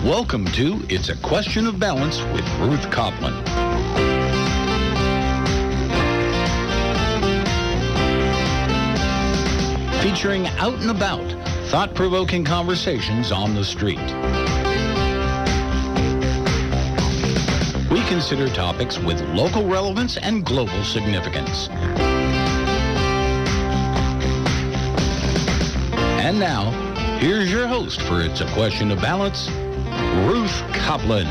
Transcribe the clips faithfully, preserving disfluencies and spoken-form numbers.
Welcome to It's a Question of Balance with Ruth Coplin. Featuring out and about, thought-provoking conversations on the street. We consider topics with local relevance and global significance. And now, here's your host for It's a Question of Balance, Ruth Coplin.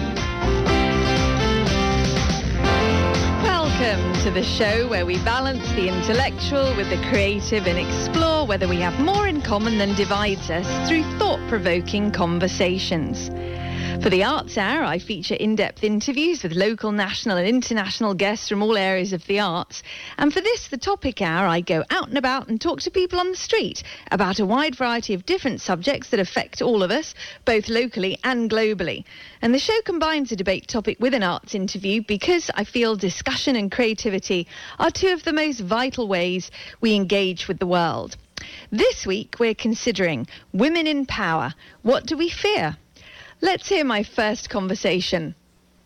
Welcome to the show where we balance the intellectual with the creative and explore whether we have more in common than divides us through thought-provoking conversations. For the Arts Hour, I feature in-depth interviews with local, national and international guests from all areas of the arts. And for this, the Topic Hour, I go out and about and talk to people on the street about a wide variety of different subjects that affect all of us, both locally and globally. And the show combines a debate topic with an arts interview because I feel discussion and creativity are two of the most vital ways we engage with the world. This week, we're considering women in power. What do we fear? Let's hear my first conversation.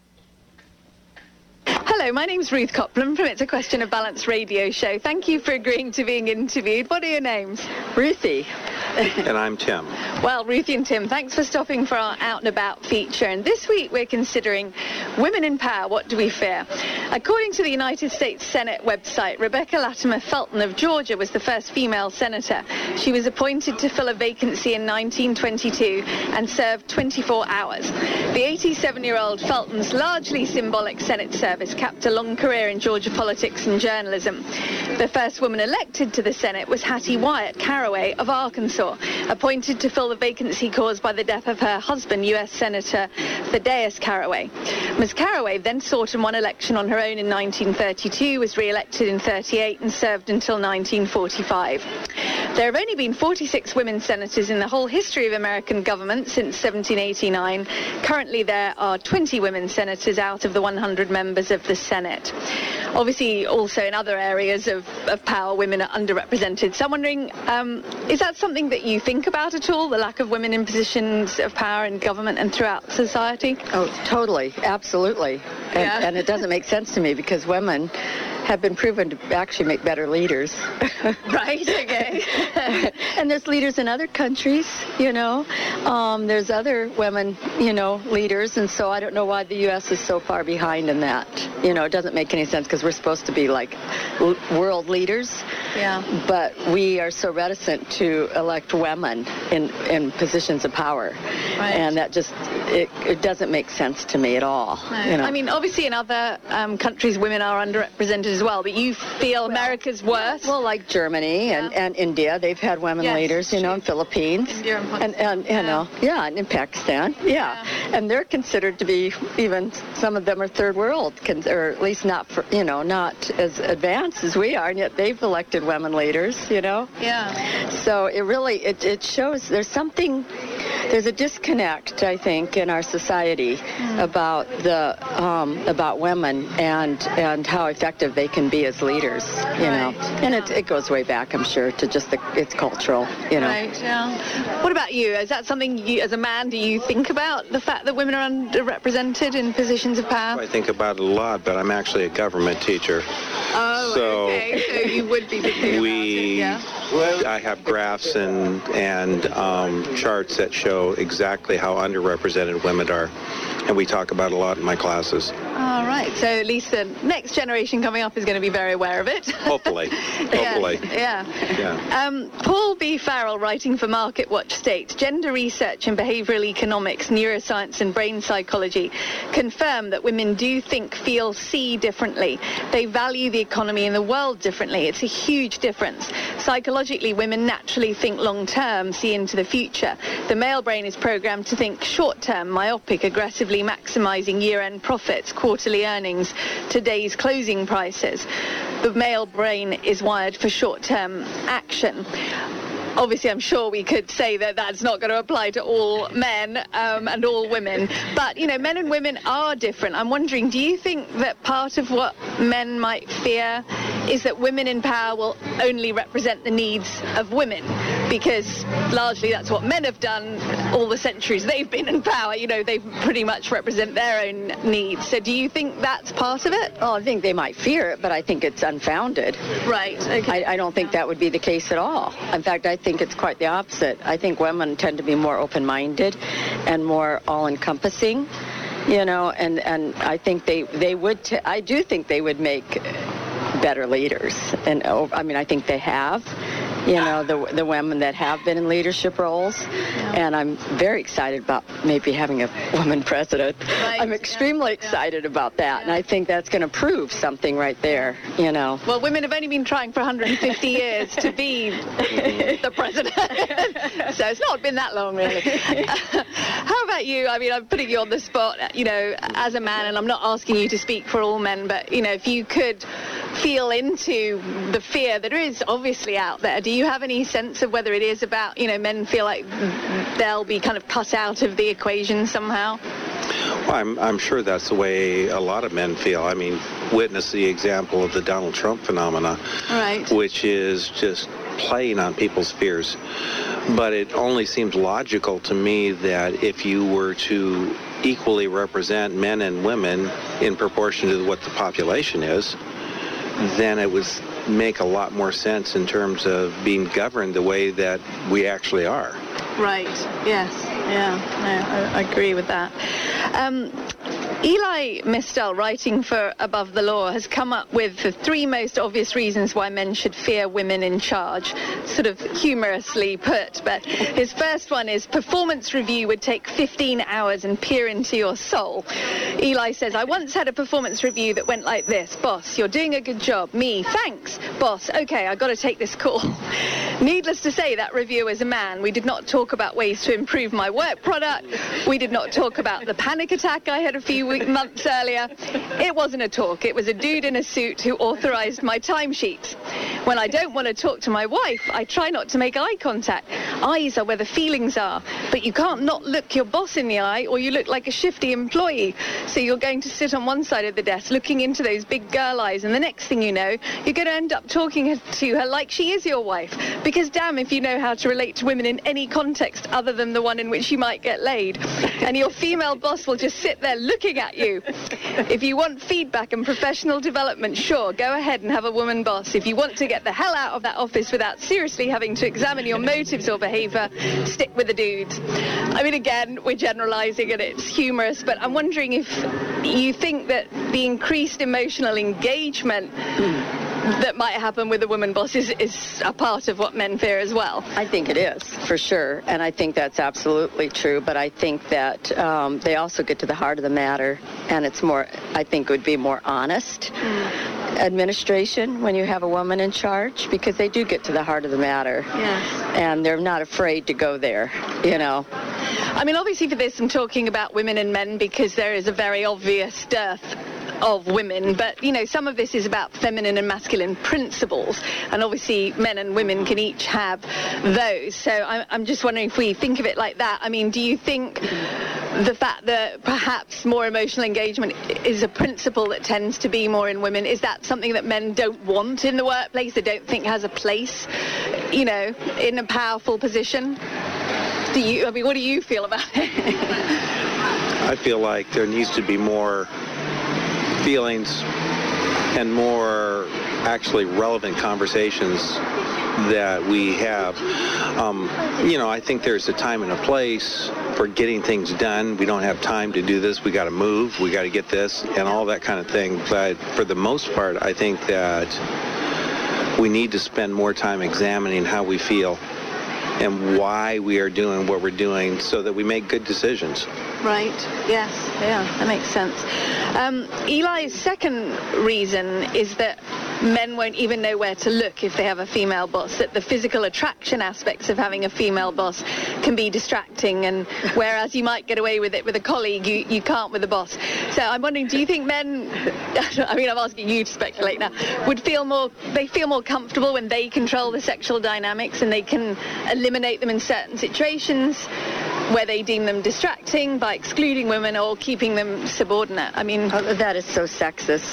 Hello, my name's Ruth Coplin from It's a Question of Balance radio show. Thank you for agreeing to being interviewed. What are your names? Ruthie. And I'm Tim. Well, Ruthie and Tim, thanks for stopping for our Out and About feature. And this week we're considering women in power, what do we fear? According to the United States Senate website, Rebecca Latimer Felton of Georgia was the first female senator. She was appointed to fill a vacancy in nineteen twenty-two and served twenty-four hours. The eighty-seven-year-old Felton's largely symbolic Senate service capped a long career in Georgia politics and journalism. The first woman elected to the Senate was Hattie Wyatt Caraway of Arkansas, appointed to fill the vacancy caused by the death of her husband, U S Senator Thaddeus Caraway. Miz Caraway then sought and won election on her own in nineteen thirty-two, was re-elected in thirty-eight and served until nineteen forty-five. There have only been forty-six women senators in the whole history of American government since seventeen eighty-nine. Currently there are twenty women senators out of the one hundred members of the Senate. Obviously, also in other areas of, of power, women are underrepresented. So I'm wondering, um, is that something that you think about at all, the lack of women in positions of power in government and throughout society? Oh, totally. Absolutely. And, Yeah. and it doesn't make sense to me because women have been proven to actually make better leaders. Right, okay. And there's leaders in other countries, you know. Um, there's other women, you know, leaders. And so I don't know why the U S is so far behind in that. You know, it doesn't make any sense because we're supposed to be like l- world leaders. Yeah. But we are so reticent to elect women in, in positions of power. Right. And that just, it, it doesn't make sense to me at all. No. You know? I mean, obviously in other um, countries, women are underrepresented as well, but you feel America's worse? Well, like Germany and, Yeah. and India, they've had women Yes, leaders, you know, in Philippines. India and and, and you Yeah. know, yeah, and in Pakistan, yeah. Yeah. And they're considered to be, even some of them are third world, con- or at least not, for, you know, not as advanced as we are, and yet they've elected women leaders, you know. Yeah. So it really, it, it shows there's something, there's a disconnect, I think, in our society mm. about the, um, about women and, and how effective they can be as leaders, you know. Right. And it, it goes way back, I'm sure, to just the, it's cultural, you know. Right, yeah. What about you? Is that something you, as a man, do you think about, the fact that women are underrepresented in positions of power? I think about it a lot, but I'm actually a government teacher. Oh, so okay. So you would be thinking we, about it, yeah. I have graphs and, and um, charts that show exactly how underrepresented women are, and we talk about it a lot in my classes. All right. So at least the next generation coming up is going to be very aware of it. Hopefully. Hopefully. Yeah. Yeah. yeah. Um, Paul B. Farrell, writing for Market Watch, states, gender research in behavioral economics, neuroscience and brain psychology confirm that women do think, feel, see differently. They value the economy and the world differently. It's a huge difference. Psychologically, women naturally think long-term, see into the future. The male brain is programmed to think short-term, myopic, aggressively maximizing year-end profits, quarterly earnings, today's closing prices. The male brain is wired for short-term action. Obviously, I'm sure we could say that that's not going to apply to all men um, and all women. But, you know, men and women are different. I'm wondering, do you think that part of what men might fear is that women in power will only represent the needs of women, because largely that's what men have done all the centuries they've been in power. You know, they pretty much represent their own needs. So do you think that's part of it? Oh, I think they might fear it, but I think it's unfounded. Right. Okay. I, I don't think that would be the case at all. In fact, I think it's quite the opposite. I think women tend to be more open-minded and more all-encompassing, you know, and, and I think they, they would, t- I do think they would make better leaders. And oh, I mean, I think they have, you know, the the women that have been in leadership roles. Yeah. And I'm very excited about maybe having a woman president. Right. I'm extremely yeah. excited yeah. about that. Yeah. And I think that's going to prove something right there, you know. Well, women have only been trying for one hundred fifty years to be the president. So it's not been that long, really. How about you? I mean, I'm putting you on the spot, you know, as a man, and I'm not asking you to speak for all men, but, you know, if you could feel into the fear that is obviously out there, do you have any sense of whether it is about, you know, men feel like they'll be kind of cut out of the equation somehow? Well, I'm, I'm sure that's the way a lot of men feel. I mean, witness the example of the Donald Trump phenomena, right, which is just playing on people's fears. But it only seems logical to me that if you were to equally represent men and women in proportion to what the population is, then it would make a lot more sense in terms of being governed the way that we actually are. Right. Yes. Yeah. No, I, I agree with that. Um, Eli Mystal, writing for Above the Law, has come up with the three most obvious reasons why men should fear women in charge, sort of humorously put. But his first one is performance review would take fifteen hours and peer into your soul. Eli says, I once had a performance review that went like this. Boss, you're doing a good job. Me, thanks. Boss, okay, I've got to take this call. Needless to say, that reviewer was a man. We did not talk about ways to improve my work product. We did not talk about the panic attack I had a few weeks, months earlier. It wasn't a talk. It was a dude in a suit who authorized my timesheets. When I don't want to talk to my wife, I try not to make eye contact. Eyes are where the feelings are, but you can't not look your boss in the eye or you look like a shifty employee. So you're going to sit on one side of the desk looking into those big girl eyes, and the next thing you know, you're going to end up talking to her like she is your wife. Because damn if you know how to relate to women in any context other than the one in which you might get laid. And your female boss will just sit there looking at you. If you want feedback and professional development, sure, go ahead and have a woman boss. If you want to get the hell out of that office without seriously having to examine your motives or behavior, stick with the dudes. I mean, again, we're generalizing and it's humorous, but I'm wondering if you think that the increased emotional engagement that might happen with a woman boss is, is a part of what men fear as well. I think it is, for sure, and I think that's absolutely true, but I think that um, they also get to the heart of the matter, and it's more, I think it would be more honest mm. administration when you have a woman in charge, because they do get to the heart of the matter. Yes. And they're not afraid to go there, you know. I mean, obviously for this I'm talking about women and men because there is a very obvious dearth of women, but you know, some of this is about feminine and masculine principles, and obviously men and women can each have those. So I'm, I'm just wondering if we think of it like that. I mean, do you think the fact that perhaps more emotional engagement is a principle that tends to be more in women, is that something that men don't want in the workplace, they don't think has a place, you know, in a powerful position? Do you, I mean, what do you feel about it? I feel like there needs to be more feelings and more actually relevant conversations that we have. Um, you know, I think there's a time and a place for getting things done. We don't have time to do this. We got to move. We got to get this and all that kind of thing. But for the most part, I think that we need to spend more time examining how we feel and why we are doing what we're doing so that we make good decisions. Right. Yes. Yeah, that makes sense. Um, Eli's second reason is that men won't even know where to look if they have a female boss, that the physical attraction aspects of having a female boss can be distracting, and whereas you might get away with it with a colleague, you, you can't with a boss. So I'm wondering, do you think men, I mean, I'm asking you to speculate now, would feel more, they feel more comfortable when they control the sexual dynamics and they can eliminate them in certain situations where they deem them distracting by excluding women or keeping them subordinate? I mean, oh, that is so sexist.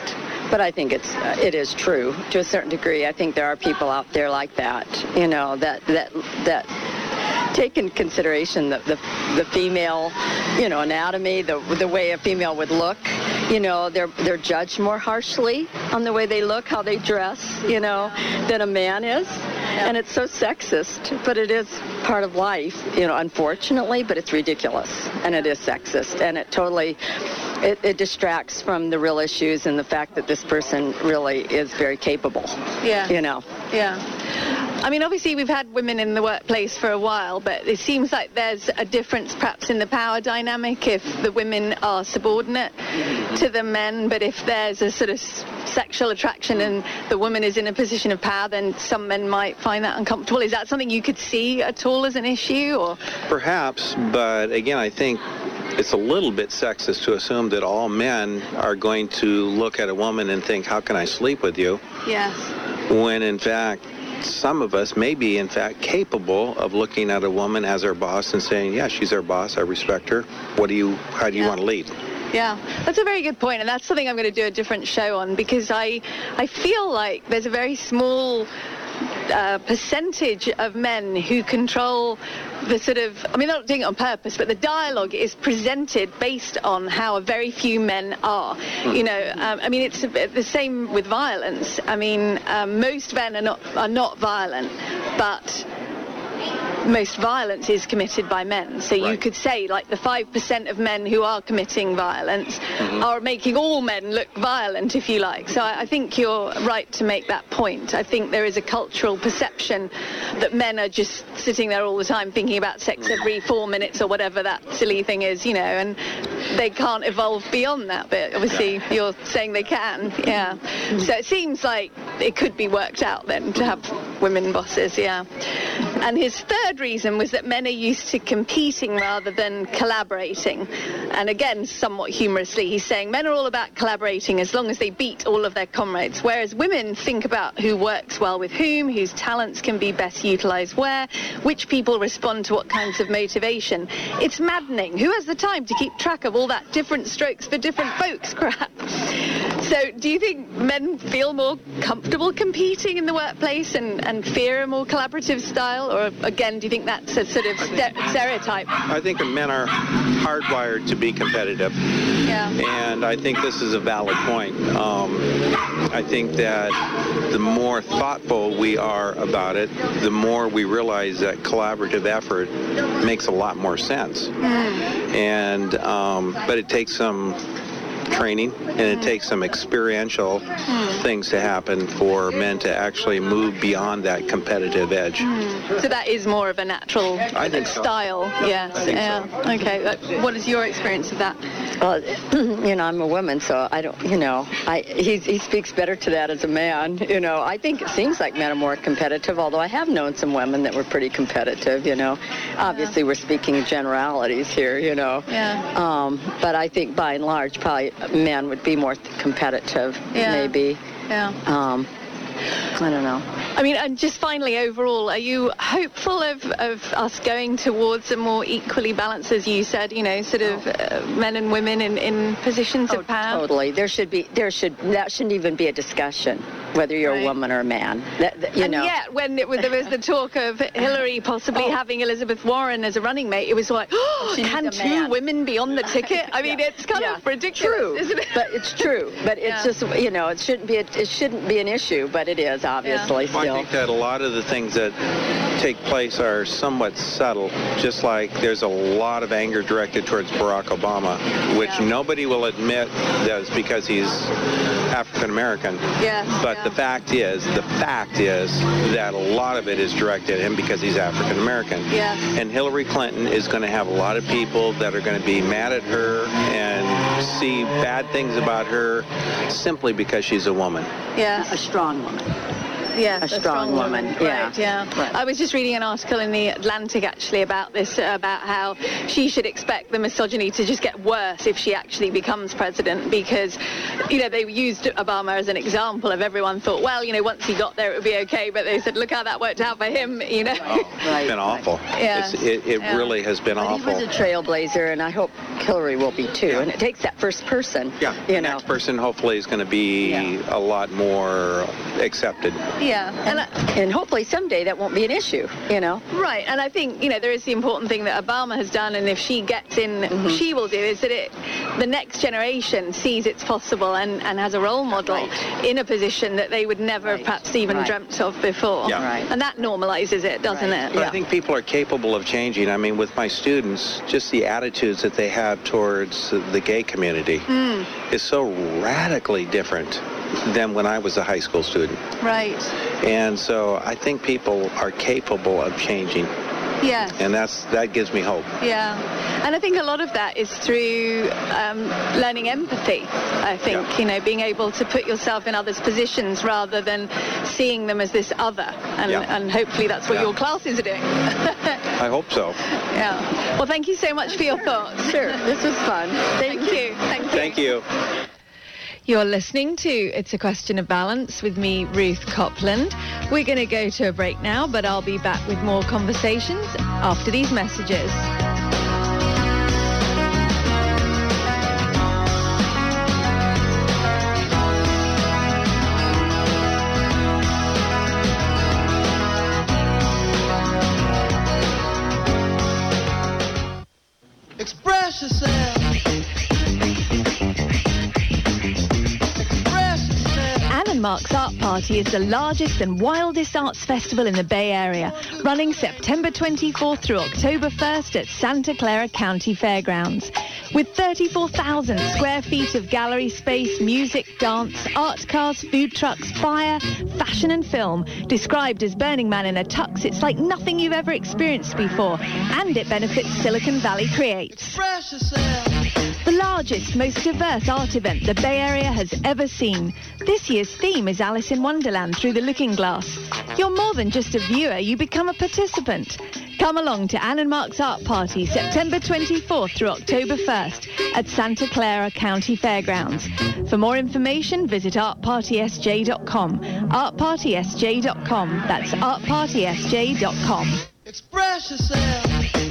but I think it's uh, it is true to a certain degree. I think there are people out there like that, you know, that that that take in consideration the the, the female, you know, anatomy, the the way a female would look. You know, they're they're judged more harshly on the way they look, how they dress, you know, than a man is. Yeah. And it's so sexist, but it is part of life, you know, unfortunately, but it's ridiculous, and it is sexist, and it totally, it, it distracts from the real issues and the fact that this person really is very capable. Yeah. You know. Yeah. I mean, obviously, we've had women in the workplace for a while, but it seems like there's a difference perhaps in the power dynamic if the women are subordinate to the men, but if there's a sort of sexual attraction and the woman is in a position of power, then some men might find that uncomfortable. Is that something you could see at all as an issue? Or Perhaps, but again, I think it's a little bit sexist to assume that all men are going to look at a woman and think, how can I sleep with you? Yes. When in fact, some of us may be, in fact, capable of looking at a woman as our boss and saying, yeah, she's our boss, I respect her. What do you, how do you Yeah. want to lead? Yeah, that's a very good point, and that's something I'm going to do a different show on, because I, I feel like there's a very small uh, percentage of men who control the sort of, I mean, they're not doing it on purpose, but the dialogue is presented based on how very few men are. You know, um, I mean, it's a bit the same with violence. I mean, um, most men are not are not violent, but most violence is committed by men. So you Right. could say, like, the five percent of men who are committing violence Mm-hmm. are making all men look violent, if you like. So I, I think you're right to make that point. I think there is a cultural perception that men are just sitting there all the time thinking about sex every four minutes or whatever that silly thing is, you know, and they can't evolve beyond that. But obviously you're saying they can, yeah. So it seems like it could be worked out then to have women bosses, yeah. And his third reason was that men are used to competing rather than collaborating. And again, somewhat humorously, he's saying men are all about collaborating as long as they beat all of their comrades, whereas women think about who works well with whom, whose talents can be best utilized where, which people respond to what kinds of motivation. It's maddening. Who has the time to keep track of all that different strokes for different folks crap? So do you think men feel more comfortable competing in the workplace and, and fear a more collaborative style? Or again, do you think that's a sort of st- stereotype? I think that men are hardwired to be competitive. Yeah. And I think this is a valid point. Um, I think that the more thoughtful we are about it, the more we realize that collaborative effort makes a lot more sense. Mm. And um, but it takes some training and it takes some experiential Mm. things to happen for men to actually move beyond that competitive edge. Mm. So that is more of a natural I think so. style. Yes. I think yeah. so. Okay. Uh, What is your experience of that? Well, you know, I'm a woman, so I don't, you know, I he, he speaks better to that as a man. You know, I think it seems like men are more competitive, although I have known some women that were pretty competitive, you know. Obviously, we're speaking in generalities here, you know. Yeah. Um, but I think by and large, probably men would be more competitive, Yeah. maybe. Yeah. Um, I don't know. I mean, and just finally, overall, are you hopeful of, of us going towards a more equally balanced, as you said, you know, sort of uh, men and women in, in positions Oh, of power? totally. There should be, there should, that shouldn't even be a discussion, whether you're Right. a woman or a man. That, that, you and know. yet, when it was, there was the talk of Hillary possibly Oh. having Elizabeth Warren as a running mate, it was like, oh, She can needs a two man. women be on the ticket? I mean, Yeah. it's kind Yeah. of ridiculous, True, isn't it? but it's true. But it's Yeah. just, you know, it shouldn't be a, it shouldn't be an issue, but it is obviously Well, I still. think that a lot of the things that take place are somewhat subtle, just like there's a lot of anger directed towards Barack Obama, which Yeah. nobody will admit that is because he's African American. Yes, But yeah. the fact is, the fact is that a lot of it is directed at him because he's African American. Yes. And Hillary Clinton is going to have a lot of people that are going to be mad at her and see bad things about her simply because she's a woman. Yes. A strong woman. yeah, a, strong, strong woman. woman. Yeah. Right, yeah. Right. I was just reading an article in The Atlantic, actually, about this, uh, about how she should expect the misogyny to just get worse if she actually becomes president, because, you know, they used Obama as an example of everyone thought, well, you know, once he got there, it would be okay, but they said, look how that worked out for him, you know. Oh, Right, it's been awful. Yeah. It's, it it Yeah. really has been But awful. he was a trailblazer, and I hope Hillary will be too. Yeah. And it takes that first person. Yeah, You the know. next person hopefully is going to be Yeah. a lot more accepted. Yeah. And, I, And hopefully someday that won't be an issue. You know. right, and I think, you know, there is the important thing that Obama has done, and if she gets in, Mm-hmm. she will do, is that it, the next generation sees it's possible and, and has a role model Right. in a position that they would never Right. have perhaps even Right. dreamt of before. Yeah. Right. And that normalizes it, doesn't Right. it? But Yeah. I think people are capable of changing. I mean, with my students, just the attitudes that they have towards the gay community Mm. is so radically different than when I was a high school student. Right. And so I think people are capable of changing, Yes. and that's that gives me hope. Yeah, and I think a lot of that is through um, learning empathy. I think, Yeah. you know, being able to put yourself in others' positions rather than seeing them as this other. And, Yeah. and hopefully that's what Yeah. your classes are doing. I hope so. Yeah. Well, thank you so much for your thoughts. Sure. This was fun. Thank you. Thank you. Thank you. You're listening to It's a Question of Balance with me, Ruth Copland. We're going to go to a break now, but I'll be back with more conversations after these messages. Express yourself. Express yourself. Ann and Mark's Art Party is the largest and wildest arts festival in the Bay Area, running September twenty-fourth through October first at Santa Clara County Fairgrounds. With thirty-four thousand square feet of gallery space, music, dance, art cars, food trucks, fire, fashion and film, described as Burning Man in a tux, it's like nothing you've ever experienced before, and it benefits Silicon Valley Creates. Express yourself. The largest, most diverse art event the Bay Area has ever seen. This year's theme is Alice in Wonderland through the Looking Glass. You're more than just a viewer, you become a participant. Come along to Ann and Mark's Art Party, September twenty-fourth through October first at Santa Clara County Fairgrounds. For more information, visit art party s j dot com. art party s j dot com. That's art party s j dot com. Express yourself.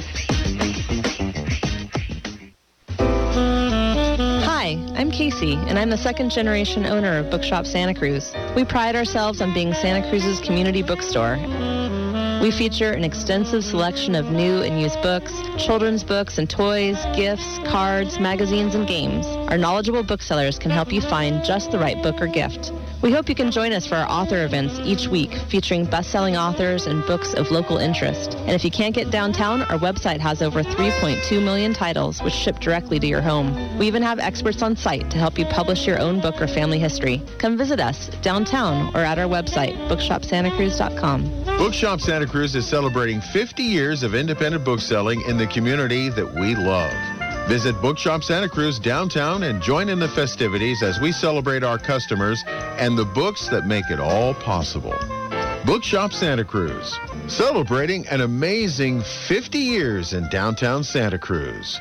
Hi, I'm Casey, and I'm the second generation owner of Bookshop Santa Cruz. We pride ourselves on being Santa Cruz's community bookstore. We feature an extensive selection of new and used books, children's books and toys, gifts, cards, magazines, and games. Our knowledgeable booksellers can help you find just the right book or gift. We hope you can join us for our author events each week, featuring best-selling authors and books of local interest. And if you can't get downtown, our website has over three point two million titles, which ship directly to your home. We even have experts on site to help you publish your own book or family history. Come visit us downtown or at our website, bookshop santa cruz dot com. Bookshop Santa Cruz is celebrating fifty years of independent bookselling in the community that we love. Visit Bookshop Santa Cruz downtown and join in the festivities as we celebrate our customers and the books that make it all possible. Bookshop Santa Cruz, celebrating an amazing fifty years in downtown Santa Cruz.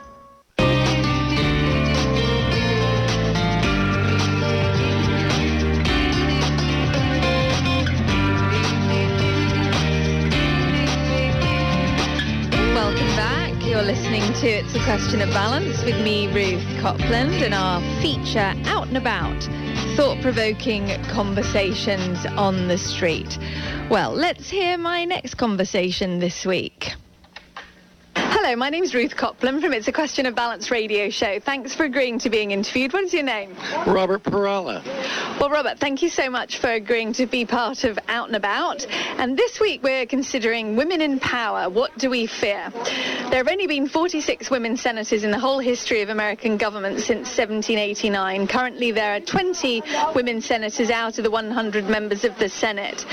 Welcome back. You're listening to It's a Question of Balance with me, Ruth Copland, and our feature Out and About, thought-provoking conversations on the street. Well, let's hear my next conversation this week. Hello, my name's Ruth Copland from It's a Question of Balance radio show. Thanks for agreeing to being interviewed. What is your name? Robert Perella. Well, Robert, thank you so much for agreeing to be part of Out and About. And this week we're considering women in power. What do we fear? There have only been forty-six women senators in the whole history of American government since seventeen eighty-nine. Currently there are twenty women senators out of the one hundred members of the Senate.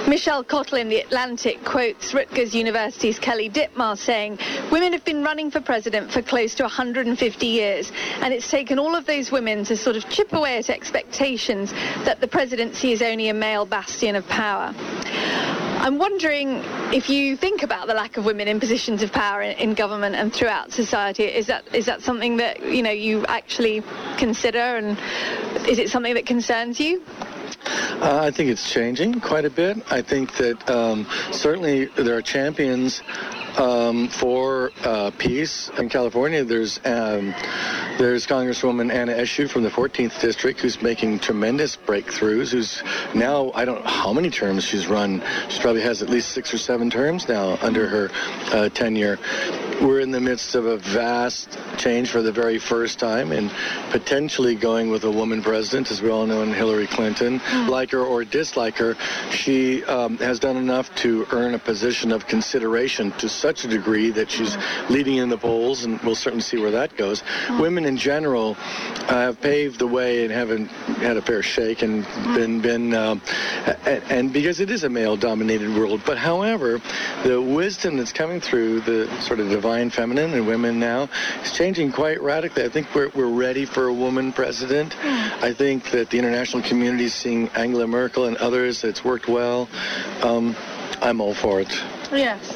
Michelle Cottle in The Atlantic quotes Rutgers University's Kelly Dittmar saying, women have been running for president for close to one hundred fifty years, and it's taken all of those women to sort of chip away at expectations that the presidency is only a male bastion of power. I'm wondering if you think about the lack of women in positions of power in, in government and throughout society. Is that is that something that, you know, you actually consider, and is it something that concerns you? Uh, I think it's changing quite a bit. I think that um, certainly there are champions um, for uh, peace. In California, there's um, there's Congresswoman Anna Eshoo from the fourteenth District, who's making tremendous breakthroughs, who's now, I don't know how many terms she's run. She probably has at least six or seven terms now under her uh, tenure. We're in the midst of a vast change for the very first time, and potentially going with a woman president, as we all know, in Hillary Clinton. Mm. Like her or dislike her, she um, has done enough to earn a position of consideration to such a degree that she's leading in the polls, and we'll certainly see where that goes. Mm. Women in general uh, have paved the way and haven't had a fair shake and mm. been, been um, and, and because it is a male-dominated world. But however, the wisdom that's coming through the sort of divine feminine in women now is changing quite radically. I think we're, we're ready for a woman president. Mm. I think that the international community is seeing Angela Merkel and others, it's worked well. Um, I'm all for it. Yes.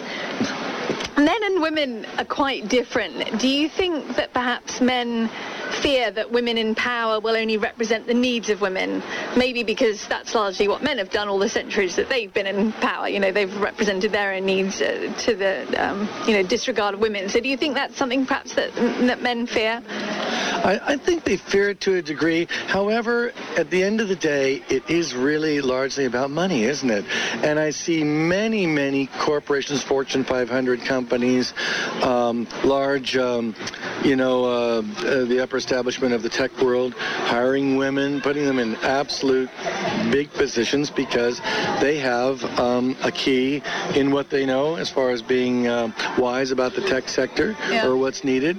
Men and women are quite different. Do you think that perhaps men fear that women in power will only represent the needs of women? Maybe because that's largely what men have done all the centuries that they've been in power. You know, they've represented their own needs uh, to the, um, you know, disregard of women. So do you think that's something perhaps that, that men fear? I, I think they fear it to a degree. However, at the end of the day, it is really largely about money, isn't it? And I see many, many corporations, Fortune five hundred companies, um, large, um, you know, uh, uh, the upper establishment of the tech world, hiring women, putting them in absolute big positions because they have um, a key in what they know as far as being uh, wise about the tech sector yeah. or what's needed.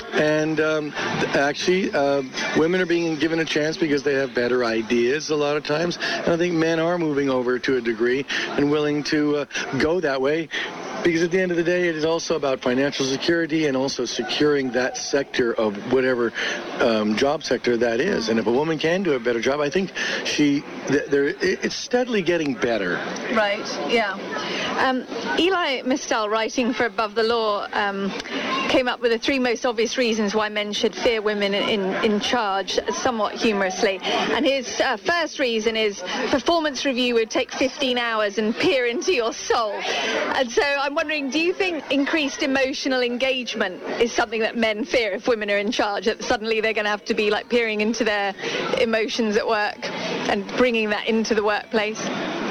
And um, actually, uh, women are being given a chance because they have better ideas a lot of times. And I think men are moving over to a degree and willing to uh, go that way. Because at the end of the day, it is also about financial security and also securing that sector of whatever um, job sector that is. And if a woman can do a better job, I think she, there, it's steadily getting better. Right, yeah. Um, Eli Mistel, writing for Above the Law, um, came up with the three most obvious reasons why men should fear women in, in charge, somewhat humorously. And his uh, first reason is performance review would take fifteen hours and peer into your soul. And so I'm wondering, do you think increased emotional engagement is something that men fear if women are in charge, that suddenly they're going to have to be like peering into their emotions at work and bringing that into the workplace?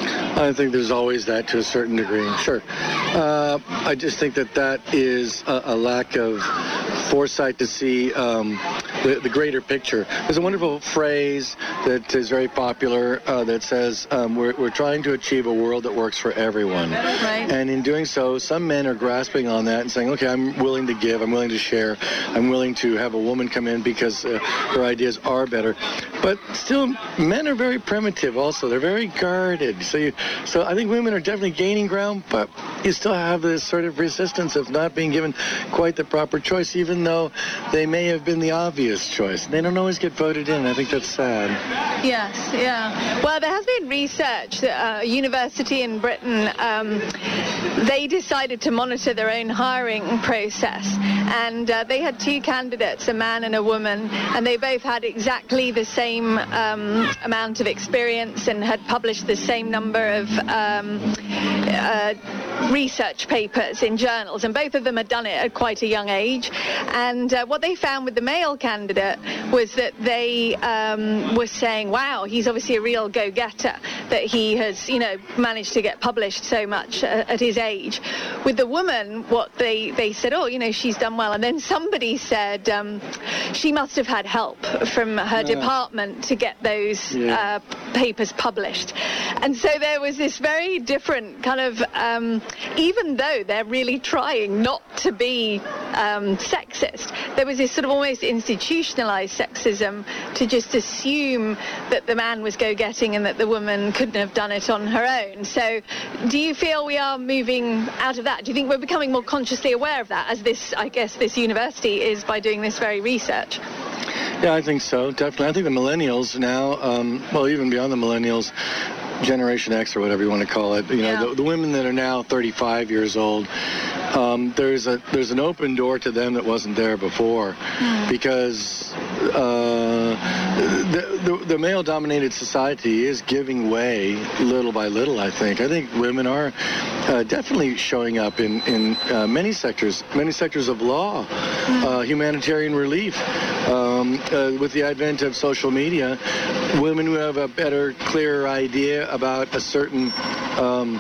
I think there's always that to a certain degree, sure. Uh, I just think that that is a, a lack of foresight to see um, the, the greater picture. There's a wonderful phrase that is very popular uh, that says um, we're, we're trying to achieve a world that works for everyone. Right. And in doing so, some men are grasping on that and saying, okay, I'm willing to give, I'm willing to share, I'm willing to have a woman come in because uh, her ideas are better. But still, men are very primitive also. They're very guarded. So you, so I think women are definitely gaining ground, but you still have this sort of resistance of not being given quite the proper choice, even though they may have been the obvious choice. They don't always get voted in. I think that's sad. Yes, yeah. Well, there has been research that a university in Britain, um, they decided to monitor their own hiring process. And uh, they had two candidates, a man and a woman, and they both had exactly the same um, amount of experience and had published the same number of um, uh, research papers in journals, and both of them had done it at quite a young age. And uh, what they found with the male candidate was that they um, were saying, wow, he's obviously a real go-getter, that he has, you know, managed to get published so much uh, at his age. With the woman, what they, they said, oh, you know, she's done well. And then somebody said um, she must have had help from her yeah. department to get those yeah. uh, papers published. And so there was this very different kind of, um, even though they're really trying not to be um, sexist, there was this sort of almost institution institutionalized sexism to just assume that the man was go-getting and that the woman couldn't have done it on her own. So do you feel we are moving out of that? Do you think we're becoming more consciously aware of that, as this, I guess, this university is by doing this very research? Yeah, I think so, definitely. I think the millennials now, um, well, even beyond the millennials, Generation X or whatever you want to call it, you know, Yeah. the, the women that are now thirty-five years old, um, there's a there's an open door to them that wasn't there before, mm. because uh, the, the the male-dominated society is giving way little by little. I think. I think women are uh, definitely showing up in in uh, many sectors, many sectors of law, mm. uh, humanitarian relief. Um, uh, with the advent of social media, women who have a better, clearer idea about a certain um,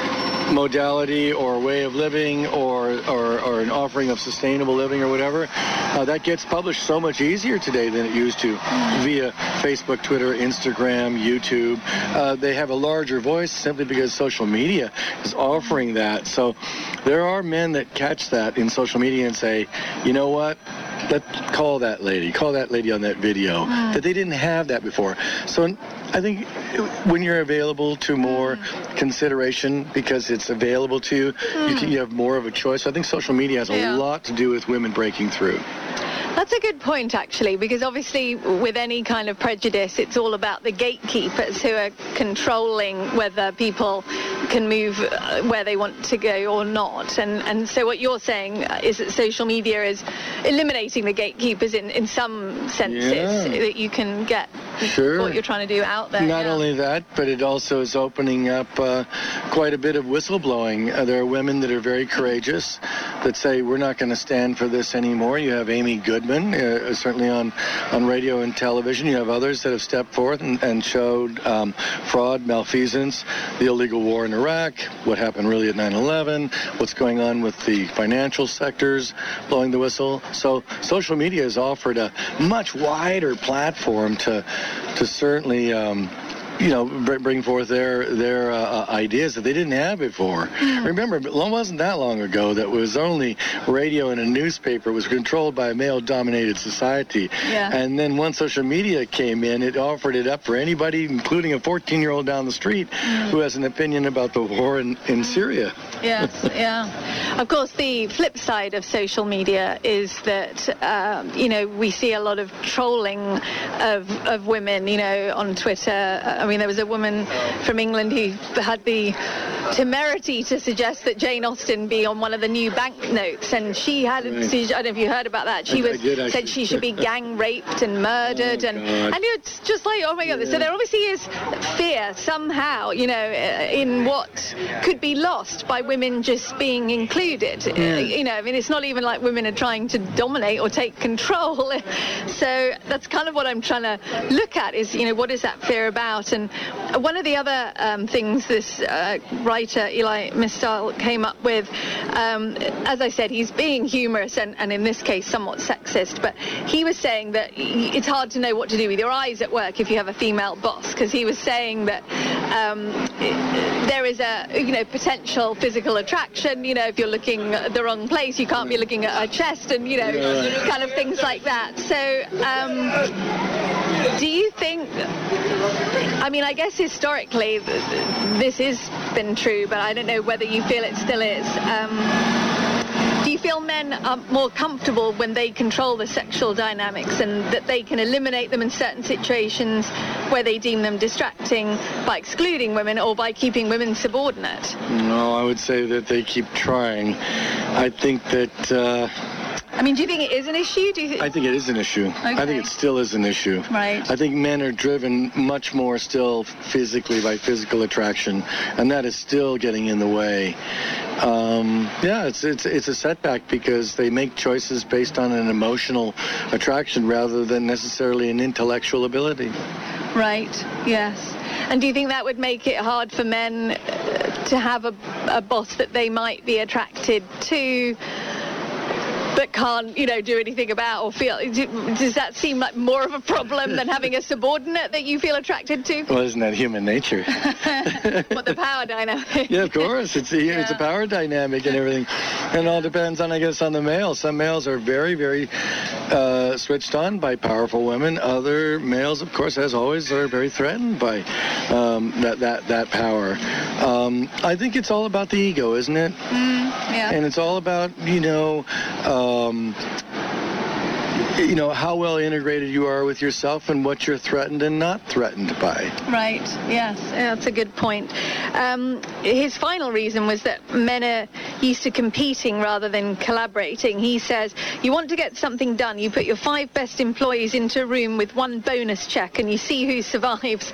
modality or way of living or, or, or an offering of sustainable living or whatever, uh, that gets published so much easier today than it used to via Facebook, Twitter, Instagram, YouTube. Uh, they have a larger voice simply because social media is offering that. So there are men that catch that in social media and say, you know what? Let's call that lady, call that lady on that video, mm. that they didn't have that before. So I think when you're available to more mm. consideration because it's available to you, mm. you, can, you have more of a choice. So I think social media has a yeah. lot to do with women breaking through. That's a good point, actually, because obviously with any kind of prejudice, it's all about the gatekeepers who are controlling whether people can move where they want to go or not. And and so what you're saying is that social media is eliminating the gatekeepers in, in some senses, yeah. so that you can get sure. what you're trying to do out there. Not yeah. only that, but it also is opening up uh, quite a bit of whistleblowing. Uh, there are women that are very courageous that say, we're not going to stand for this anymore. You have Amy Goodman, uh, certainly on, on radio and television. You have others that have stepped forth and, and showed um, fraud, malfeasance, the illegal war in Iraq, what happened really at nine eleven, what's going on with the financial sectors, blowing the whistle. So social media has offered a much wider platform to to certainly um, you know, bring forth their their uh, ideas that they didn't have before. Mm. Remember, it wasn't that long ago that was only radio and a newspaper was controlled by a male-dominated society. Yeah. And then once social media came in, it offered it up for anybody, including a fourteen-year-old down the street, mm. who has an opinion about the war in, in Syria. Yes, yeah. Of course, the flip side of social media is that, um, you know, we see a lot of trolling of, of women, you know, on Twitter. I mean, there was a woman from England who had the temerity to suggest that Jane Austen be on one of the new banknotes, and she had, right. I don't know if you heard about that, she I, was I did, said she should be gang raped and murdered, oh, and, and it's just like, oh my God. Yeah. So there obviously is fear somehow, you know, in what could be lost by women just being included. Yeah. You know, I mean, it's not even like women are trying to dominate or take control. So that's kind of what I'm trying to look at is, you know, what is that fear about? And one of the other um, things this uh, writer, Eli Mistal, came up with, um, as I said, he's being humorous and, and in this case somewhat sexist, but he was saying that it's hard to know what to do with your eyes at work if you have a female boss, because he was saying that um, there is a, you know, potential physical attraction, you know, if you're looking at the wrong place, you can't be looking at her chest and, you know, yeah. kind of things like that. So um, do you think, I mean, I guess historically this has been true, but I don't know whether you feel it still is. Um, do you feel men are more comfortable when they control the sexual dynamics and that they can eliminate them in certain situations where they deem them distracting by excluding women or by keeping women subordinate? No, I would say that they keep trying. I think that... Uh, I mean, do you think it is an issue? Do you th- I think it is an issue. Okay. I think it still is an issue. Right. I think men are driven much more still physically by physical attraction, and that is still getting in the way. Um, yeah, it's it's it's a setback because they make choices based on an emotional attraction rather than necessarily an intellectual ability. Right. Yes. And do you think that would make it hard for men to have a, a boss that they might be attracted to? but can't, you know, do anything about or feel. Does that seem like more of a problem than having a subordinate that you feel attracted to? Well, isn't that human nature? What, the power dynamic? Yeah, of course. It's a, yeah. it's a power dynamic and everything. And it all depends on, I guess, on the male. Some males are very, very uh, switched on by powerful women. Other males, of course, as always, are very threatened by um, that, that, that power. Um, I think it's all about the ego, isn't it? Mm, yeah. And it's all about, you know, um, you know, how well integrated you are with yourself and what you're threatened and not threatened by. Right, yes, yeah, that's a good point. Um, his final reason was that men are used to competing rather than collaborating. He says, you want to get something done, you put your five best employees into a room with one bonus check and you see who survives.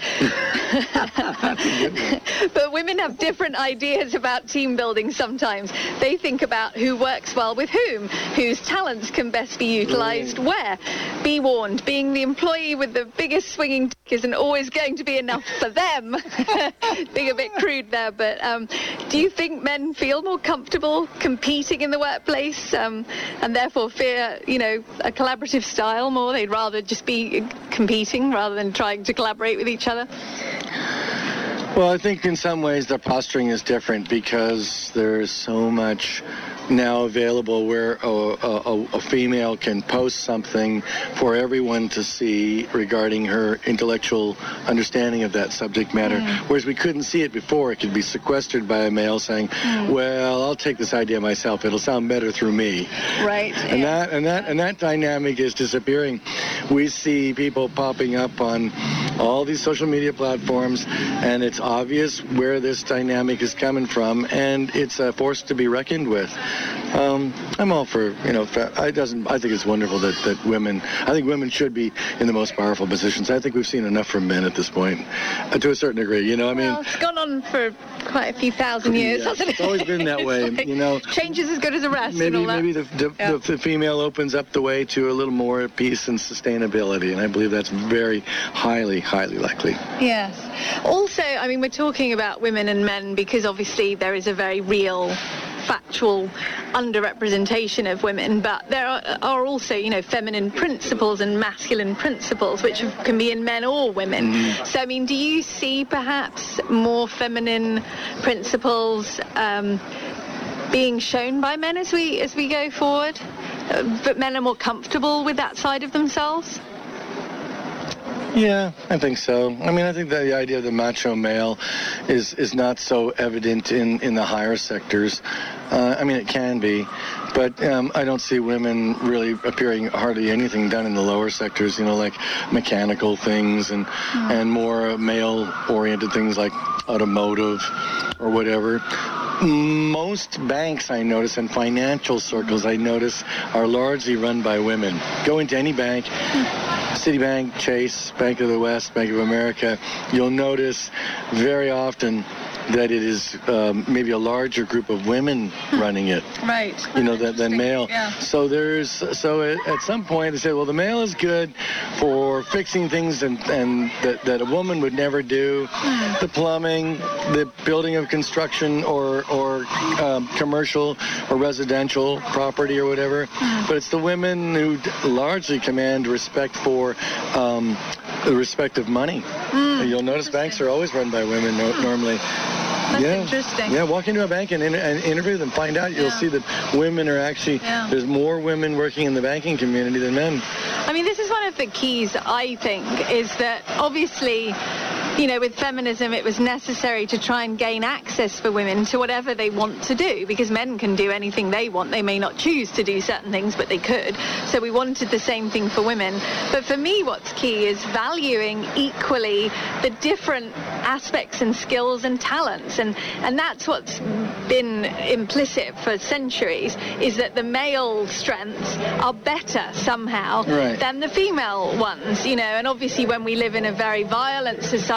But women have different ideas about team building sometimes. They think about who works well with whom, whose talents can best be utilized where. Be warned, being the employee with the biggest swinging dick isn't always going to be enough for them. Being a bit crude there, but um, do you think men feel more comfortable competing in the workplace um, and therefore fear, you know, a collaborative style more? They'd rather just be competing rather than trying to collaborate with each other? Well, I think in some ways the posturing is different because there's so much now available where a, a, a female can post something for everyone to see regarding her intellectual understanding of that subject matter, mm. whereas we couldn't see it before. It could be sequestered by a male saying, mm. well, I'll take this idea myself. It'll sound better through me. Right. And yeah. that and that and that dynamic is disappearing. We see people popping up on all these social media platforms, and it's obvious where this dynamic is coming from, and it's a force to be reckoned with. Um, I'm all for, you know, I doesn't. I think it's wonderful that, that women, I think women should be in the most powerful positions. I think we've seen enough from men at this point, uh, to a certain degree, you know, I mean. Well, it's gone on for quite a few thousand years, yeah, hasn't it? It's always been that way, like, you know. Change is as good as a rest Maybe, and all maybe that. the, the, yeah. the, the female opens up the way to a little more peace and sustainability, and I believe that's very highly, highly likely. Yes. Also, I mean, we're talking about women and men because obviously there is a very real factual underrepresentation of women, but there are, are also, you know, feminine principles and masculine principles, which can be in men or women. Mm. So, I mean, do you see perhaps more feminine principles um, being shown by men as we as we go forward? Uh, but men are more comfortable with that side of themselves? Yeah, I think so. I mean, I think that the idea of the macho male is is not so evident in, in the higher sectors. Uh, I mean, it can be, but um, I don't see women really appearing hardly anything done in the lower sectors, you know, like mechanical things and, mm. and more male-oriented things like automotive or whatever. Most banks, I notice, and financial circles, I notice, are largely run by women. Go into any bank, Citibank, Chase, Bank of the West, Bank of America, you'll notice very often that it is um, maybe a larger group of women running it, right? You know, than, than male. Yeah. So there's so at, at some point they say, well, the male is good for fixing things and and that, that a woman would never do, mm. the plumbing, the building of construction or or um, commercial or residential property or whatever. Mm. But it's the women who largely command respect for um, the respect of money. Mm. You'll notice banks are always run by women no, normally. That's yeah. interesting. Yeah, walk into a bank and, in, and interview them, find out. You'll yeah. see that women are actually, yeah. there's more women working in the banking community than men. I mean, this is one of the keys, I think, is that obviously, you know, with feminism, it was necessary to try and gain access for women to whatever they want to do, because men can do anything they want. They may not choose to do certain things, but they could. So we wanted the same thing for women. But for me, what's key is valuing equally the different aspects and skills and talents. And, and that's what's been implicit for centuries, is that the male strengths are better somehow right. than the female ones, you know. And obviously when we live in a very violent society,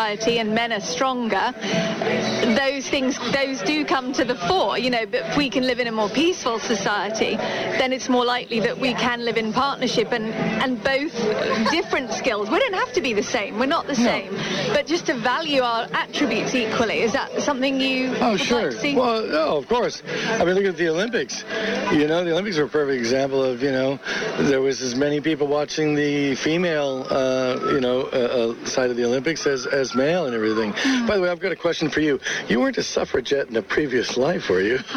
society and men are stronger, those things, those do come to the fore, you know, but if we can live in a more peaceful society, then it's more likely that we can live in partnership and, and both different skills. We don't have to be the same. We're not the same. No. But just to value our attributes equally, is that something you Oh, would sure. like to see? Well, no, of course. I mean, look at the Olympics. You know, the Olympics are a perfect example of, you know, there was as many people watching the female, uh, you know, uh, uh, side of the Olympics as, as male and everything. Mm. By the way, I've got a question for you. You weren't a suffragette in a previous life, were you?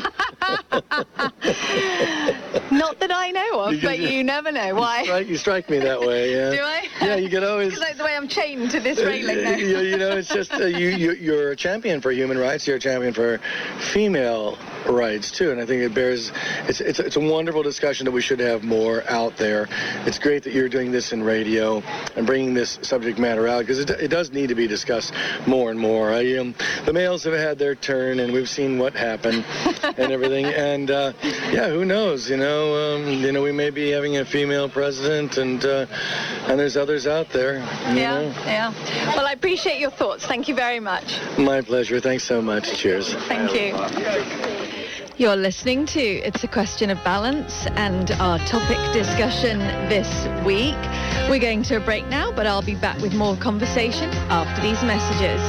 Not that I know of, you, but you, you never know. Why? You strike, you strike me that way, yeah. Do I? Yeah, you can always... Because like the way I'm chained to this railing now. you, you know, it's just, uh, you, you, you're a champion for human rights. You're a champion for female rights, too. And I think it bears... It's, it's, it's a wonderful discussion that we should have more out there. It's great that you're doing this in radio and bringing this subject matter out, because it, it does need to be discussed more and more. I, um, the males have had their turn, and we've seen what happened and everything. And, uh, yeah, who knows, you know? Um, you know, we may be having a female president, and uh, and there's others out there. Yeah, know? yeah. Well, I appreciate your thoughts. Thank you very much. My pleasure. Thanks so much. Cheers. Thank you. You're listening to It's a Question of Balance and our topic discussion this week. We're going to a break now, but I'll be back with more conversation after these messages.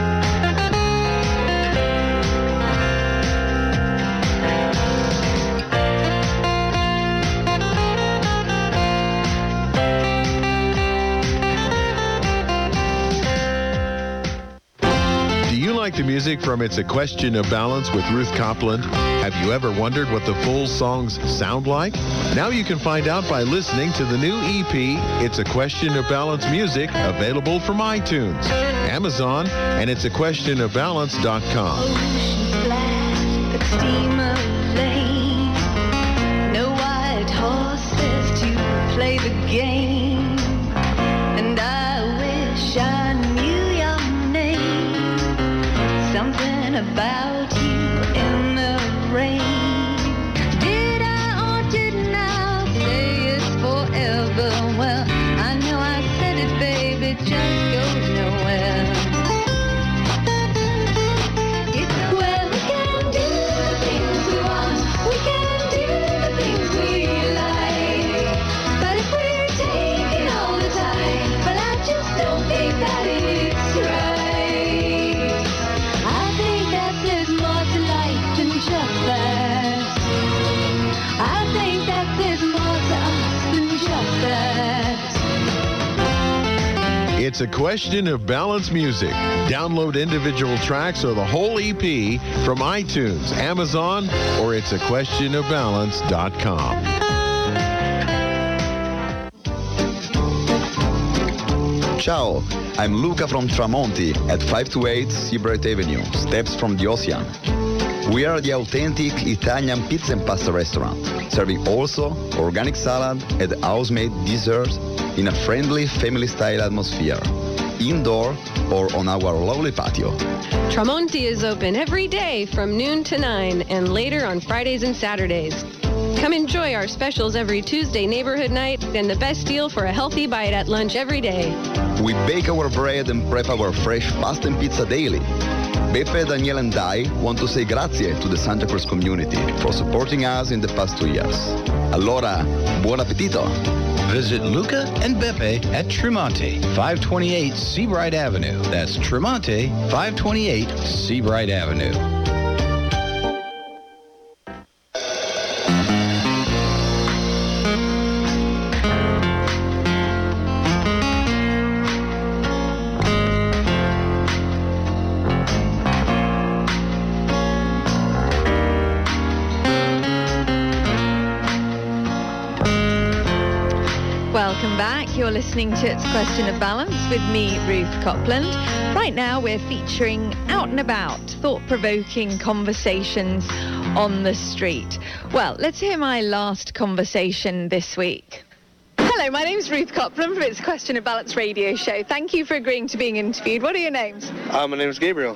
Like the music from It's a Question of Balance with Ruth Copland? Have you ever wondered what the full songs sound like? Now you can find out by listening to the new E P, It's a Question of Balance Music, available from iTunes, Amazon, and it's a question of balance dot com. Ocean black, but steamer lane. No white horses to play the game. And I wish I knew your name. Something about you in the rain. Did I or didn't I say it's forever? Well, I know I said it, baby, just goes nowhere. It's well, we can do the things we want. We can do the things we like. But if we're taking all the time, well, I just don't think that it's right. I think that there's more to us than just that. It's a Question of Balance Music. Download individual tracks or the whole E P from iTunes, Amazon, or it's a question of balance dot com. Ciao, I'm Luca from Tramonti at five twenty-eight Seabright Avenue, steps from the ocean. We are the authentic Italian pizza and pasta restaurant, serving also organic salad and house-made desserts in a friendly family-style atmosphere, indoor or on our lovely patio. Tramonti is open every day from noon to nine and later on Fridays and Saturdays. Come enjoy our specials every Tuesday neighborhood night and the best deal for a healthy bite at lunch every day. We bake our bread and prep our fresh pasta and pizza daily. Beppe, Daniel and I want to say grazie to the Santa Cruz community for supporting us in the past two years. Allora, buon appetito! Visit Luca and Beppe at Tremonti, five twenty-eight Seabright Avenue. That's Tremonti, five twenty-eight Seabright Avenue. Welcome back. You're listening to It's a Question of Balance with me, Ruth Copland. Right now we're featuring out and about, thought-provoking conversations on the street. Well, let's hear my last conversation this week. Hello, my name's Ruth Copland from It's a Question of Balance radio show. Thank you for agreeing to being interviewed. What are your names? Uh, my name is Gabriel.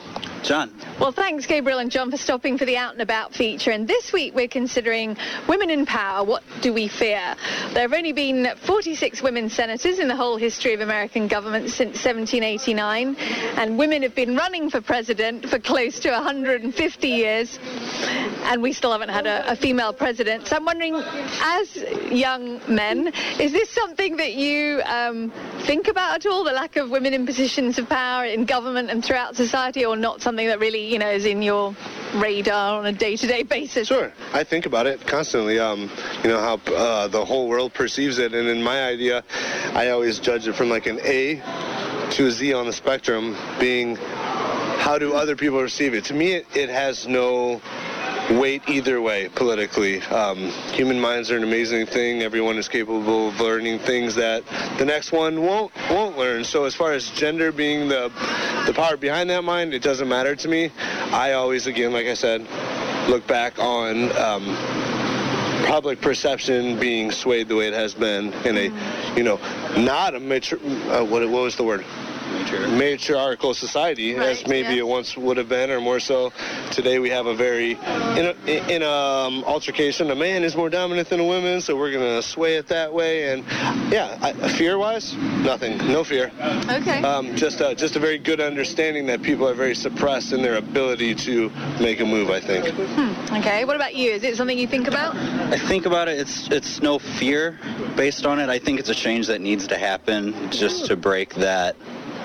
John. Well, thanks, Gabriel and John, for stopping for the Out and About feature. And this week we're considering women in power. What do we fear? There have only been forty-six women senators in the whole history of American government since seventeen eighty-nine. And women have been running for president for close to one hundred fifty years. And we still haven't had a, a female president. So I'm wondering, as young men, is this something that you um, think about at all, the lack of women in positions of power in government and throughout society, or not something that really, you know, is in your radar on a day-to-day basis? Sure. I think about it constantly, um, you know, how uh, the whole world perceives it. And in my idea, I always judge it from like an A to a Z on the spectrum, being how do other people receive it? To me, it, it has no weight either way politically. Um, human minds are an amazing thing. Everyone is capable of learning things that the next one won't won't learn. So as far as gender being the the power behind that mind, it doesn't matter to me. I always, again, like I said, look back on um, public perception being swayed the way it has been in a, you know, not a mature, uh, what, what was the word? matriarchal society, right, as maybe yeah. it once would have been, or more so. Today we have a very, in a, in a um, altercation, a man is more dominant than a woman, so we're going to sway it that way. And yeah, I, fear-wise, nothing, no fear. Okay. Um, just, a, just a very good understanding that people are very suppressed in their ability to make a move, I think. Hmm. Okay, what about you? Is it something you think about? I think about it, it's, it's no fear based on it. I think it's a change that needs to happen just to break that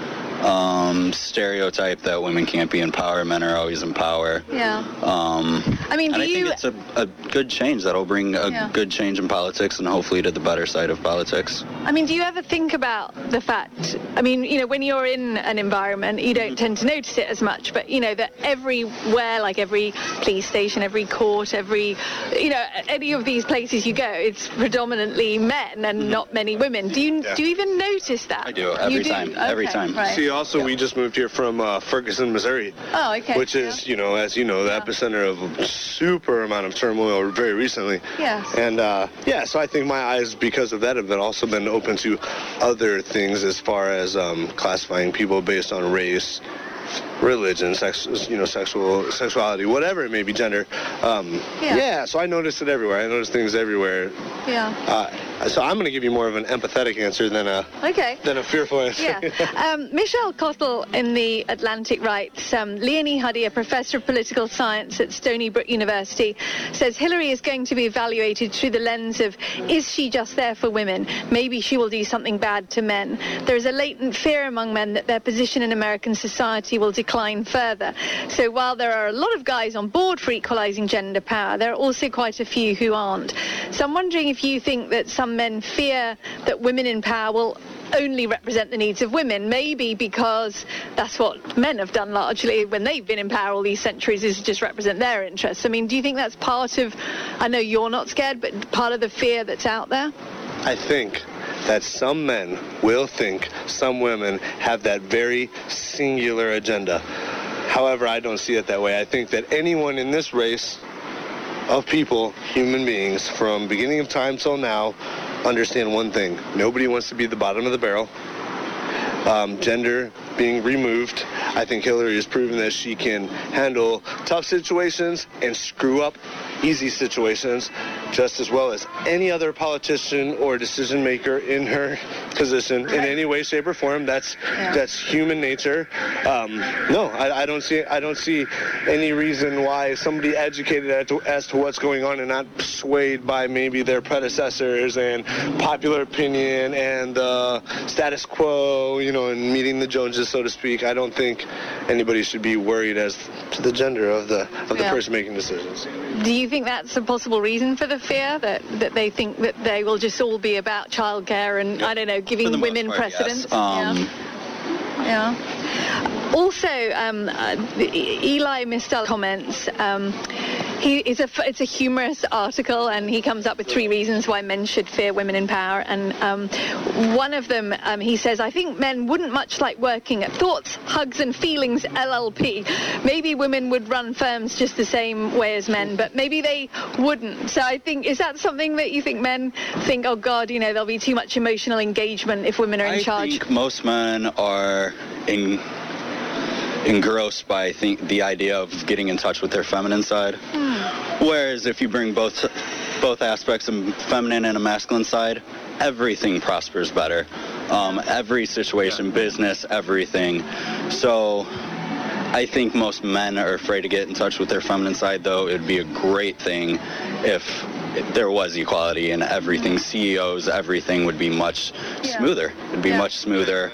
Um, stereotype that women can't be in power, men are always in power. Yeah. Um, I mean, do and I you... think it's a, a good change that'll bring a yeah. good change in politics and hopefully to the better side of politics. I mean, do you ever think about the fact, I mean, you know, when you're in an environment, you don't tend to notice it as much, but, you know, that everywhere, like every police station, every court, every, you know, any of these places you go, it's predominantly men and mm-hmm. not many women. Do you yeah. do you even notice that? I do, every you do? time, okay, every time. Right. See, also, yeah. we just moved here from uh, Ferguson, Missouri. Oh, okay. Which is, yeah. you know, as you know, the yeah. epicenter of a super amount of turmoil very recently. Yes. And, uh, yeah, so I think my eyes, because of that, have been also been open to other things as far as um, classifying people based on race, religion, sex, you know, sexual, sexuality, whatever it may be, gender. Um, yeah. yeah, so I notice it everywhere. I notice things everywhere. Yeah. Uh, so I'm going to give you more of an empathetic answer than a okay. than a fearful answer. Yeah. um, Michelle Cottle in The Atlantic writes, um, Leonie Huddy, a professor of political science at Stony Brook University, says Hillary is going to be evaluated through the lens of, is she just there for women? Maybe she will do something bad to men. There is a latent fear among men that their position in American society will decline further. So while there are a lot of guys on board for equalizing gender power, there are also quite a few who aren't. So I'm wondering if you think that some men fear that women in power will only represent the needs of women, maybe because that's what men have done largely when they've been in power all these centuries, is just represent their interests. I mean, do you think that's part of, I know you're not scared, but part of the fear that's out there? I think that some men will think some women have that very singular agenda. However, I don't see it that way. I think that anyone in this race of people, human beings, from beginning of time till now, understand one thing. Nobody wants to be the bottom of the barrel. Um, gender being removed, I think Hillary has proven that she can handle tough situations and screw up easy situations just as well as any other politician or decision maker in her position in any way, shape, or form. That's yeah. that's human nature. Um, no, I, I don't see I don't see any reason why somebody educated as to, as to what's going on and not swayed by maybe their predecessors and popular opinion and the uh, status quo, you know, and meeting the Joneses, so to speak. I don't think anybody should be worried as to the gender of the of the yeah. person making decisions. Do you think that's a possible reason for the fear, that, that they think that they will just all be about childcare and, I don't know, giving women part, precedence? Yes. Um, yeah. yeah. Also, um, uh, Eli Mistel comments, um, he is a, it's a humorous article, and he comes up with three reasons why men should fear women in power. And um, one of them, um, he says, I think men wouldn't much like working at Thoughts, Hugs and Feelings L L P. Maybe women would run firms just the same way as men, but maybe they wouldn't. So I think, is that something that you think men think, oh God, you know, there'll be too much emotional engagement if women are in I charge? I think most men are in engrossed by I think, the idea of getting in touch with their feminine side. Mm. Whereas if you bring both both aspects, a feminine and a masculine side, everything prospers better. Um, every situation, business, everything. So I think most men are afraid to get in touch with their feminine side, though it would be a great thing if there was equality in everything. C E Os, everything would be much yeah. smoother. It would be yeah. much smoother.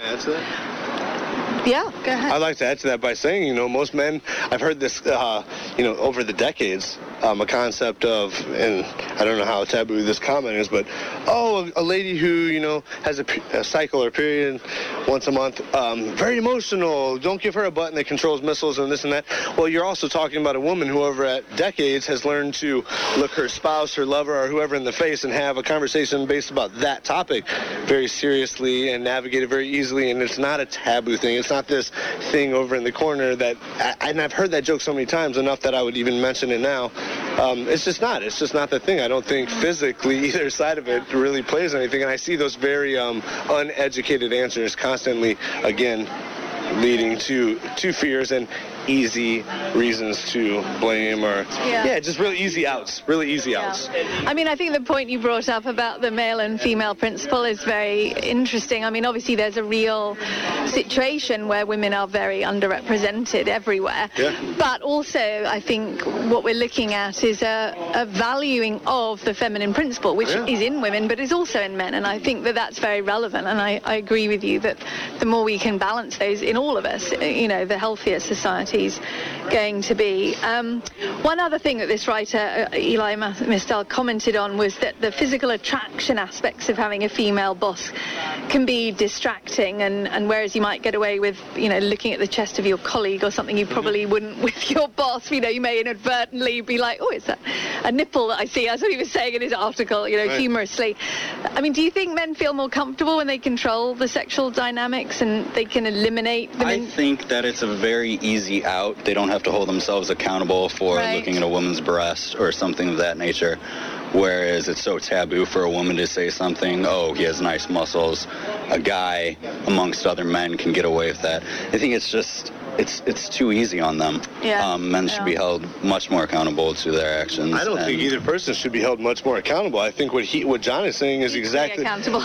Yeah, go ahead. I'd like to add to that by saying, you know, most men, I've heard this, uh, you know, over the decades, um, a concept of, and I don't know how taboo this comment is, but, oh, a, a lady who, you know, has a, a cycle or period once a month, um, very emotional, don't give her a button that controls missiles and this and that. Well, you're also talking about a woman who over at decades has learned to look her spouse, her lover, or whoever in the face and have a conversation based about that topic very seriously and navigate it very easily, and it's not a taboo thing. It's not this thing over in the corner that, I, and I've heard that joke so many times, enough that I would even mention it now. Um, it's just not. It's just not the thing. I don't think physically either side of it really plays anything, and I see those very um, uneducated answers constantly, again, leading to to fears and easy reasons to blame or yeah, yeah just really easy outs really easy yeah. outs. I mean, I think the point you brought up about the male and female principle is very interesting. I mean, obviously there's a real situation where women are very underrepresented everywhere, yeah. but also I think what we're looking at is a, a valuing of the feminine principle, which yeah. is in women but is also in men, and I think that that's very relevant, and I, I agree with you that the more we can balance those in all of us, you know, the healthier society is going to be. Um, one other thing that this writer, uh, Eli Mistel, commented on was that the physical attraction aspects of having a female boss can be distracting, and, and whereas you might get away with, you know, looking at the chest of your colleague or something, you probably wouldn't with your boss. You know, you may inadvertently be like, oh, it's a, a nipple that I see. That's what he was saying in his article, you know, right. humorously. I mean, do you think men feel more comfortable when they control the sexual dynamics and they can eliminate them? I think that it's a very easy out. They don't have to hold themselves accountable for right. looking at a woman's breast or something of that nature. Whereas it's so taboo for a woman to say something, oh, he has nice muscles. A guy amongst other men can get away with that. I think it's just, it's it's too easy on them. Yeah. Um, men yeah. should be held much more accountable to their actions. I don't think either person should be held much more accountable. I think what he, what John is saying is exactly... accountable.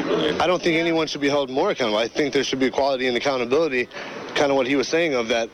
I don't think anyone should be held more accountable. I think there should be equality and accountability, kind of what he was saying of that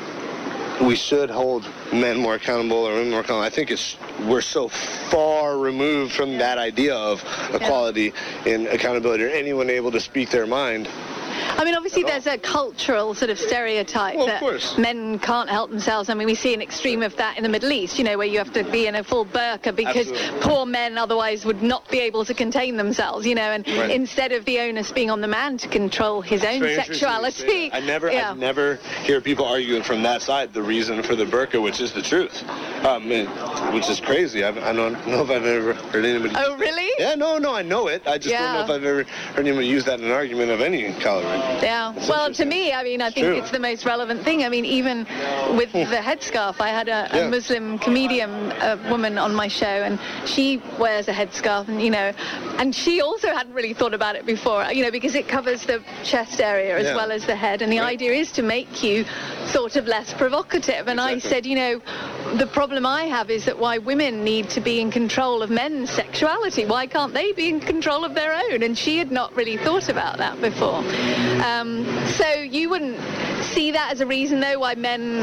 we should hold men more accountable or women more accountable. I think it's we're so far removed from yeah. that idea of equality yeah. and accountability, or anyone able to speak their mind. I mean, obviously there's a cultural sort of stereotype well, that of men can't help themselves. I mean, we see an extreme of that in the Middle East, you know, where you have to be in a full burqa because Absolutely. poor men otherwise would not be able to contain themselves, you know, and right. instead of the onus being on the man to control his own Very sexuality. I never, yeah. I never hear people arguing from that side the reason for the burqa, which is the truth, um, which is crazy. I, I don't know if I've ever heard anybody. Oh, really? Yeah, no, no, I know it. I just yeah. don't know if I've ever heard anyone use that in an argument of any caliber. Yeah. It's well, to me, I mean, I think True. it's the most relevant thing. I mean, even with the headscarf, I had a, a Yeah. Muslim comedian a woman on my show, and she wears a headscarf, and you know, and she also hadn't really thought about it before, you know, because it covers the chest area as Yeah. well as the head, and the Right. idea is to make you sort of less provocative. And Exactly. I said, you know, the problem I have is that why women need to be in control of men's sexuality. Why can't they be in control of their own? And she had not really thought about that before. Um, so you wouldn't see that as a reason, though, why men...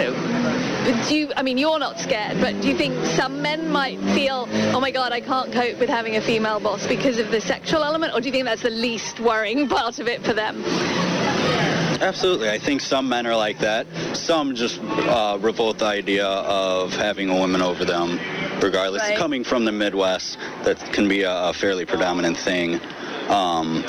Do you, I mean, you're not scared, but do you think some men might feel, oh my God, I can't cope with having a female boss because of the sexual element? Or do you think that's the least worrying part of it for them? Absolutely. I think some men are like that. Some just uh, revolt the idea of having a woman over them, regardless. Right. Coming from the Midwest, that can be a, a fairly predominant thing. Um,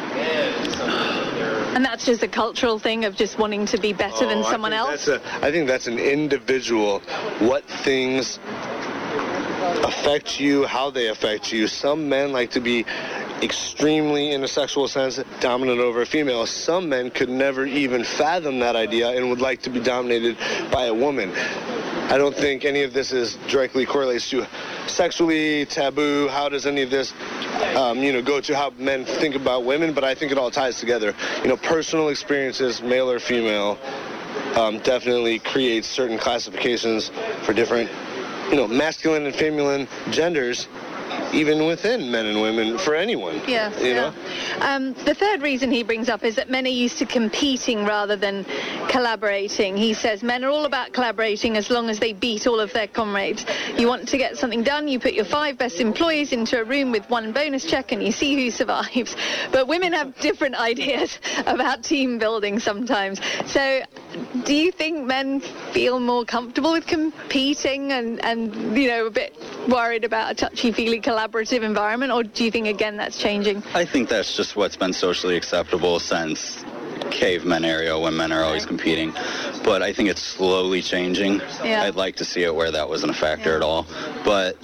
And that's just a cultural thing of just wanting to be better Oh, than I someone think else? That's a, I think that's an individual, what things affect you, how they affect you. Some men like to be extremely, in a sexual sense, dominant over a female. Some men could never even fathom that idea and would like to be dominated by a woman. I don't think any of this is directly correlates to sexually taboo. How does any of this, um, you know, go to how men think about women? But I think it all ties together. You know, personal experiences, male or female, um, definitely creates certain classifications for different, you know, masculine and feminine genders, even within men and women, for anyone. Yeah, you yeah. know? Um, the third reason he brings up is that men are used to competing rather than collaborating. He says men are all about collaborating as long as they beat all of their comrades. You want to get something done, you put your five best employees into a room with one bonus check and you see who survives. But women have different ideas about team building sometimes. So do you think men feel more comfortable with competing and, and you know, a bit worried about a touchy-feely collaborative environment, or do you think, again, that's changing? I think that's just what's been socially acceptable since cavemen area, when men are always competing. But I think it's slowly changing. Yeah. I'd like to see it where that wasn't a factor Yeah. at all. But